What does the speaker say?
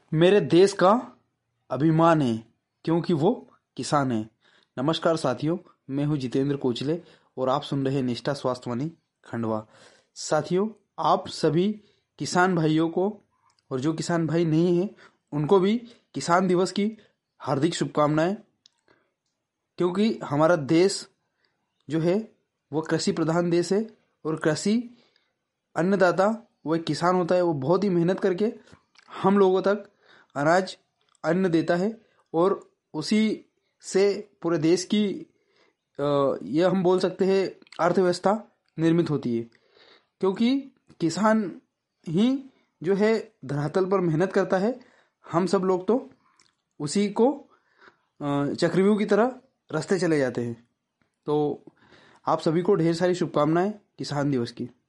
मेरे देश का अभिमान है क्योंकि वो किसान है। नमस्कार साथियों, मैं हूं जितेंद्र कोचले और आप सुन रहे हैं निष्ठा स्वास्थ्यवाणी खंडवा। साथियों, आप सभी किसान भाइयों को और जो किसान भाई नहीं हैं उनको भी किसान दिवस की हार्दिक शुभकामनाएं। क्योंकि हमारा देश जो है वो कृषि प्रधान देश है और कृषि अन्नदाता वो एक किसान होता है। वो बहुत ही मेहनत करके हम लोगों तक अनाज अन्न देता है और उसी से पूरे देश की यह हम बोल सकते हैं अर्थव्यवस्था निर्मित होती है। क्योंकि किसान ही जो है धरातल पर मेहनत करता है, हम सब लोग तो उसी को चक्रव्यूह की तरह रास्ते चले जाते हैं। तो आप सभी को ढेर सारी शुभकामनाएं किसान दिवस की।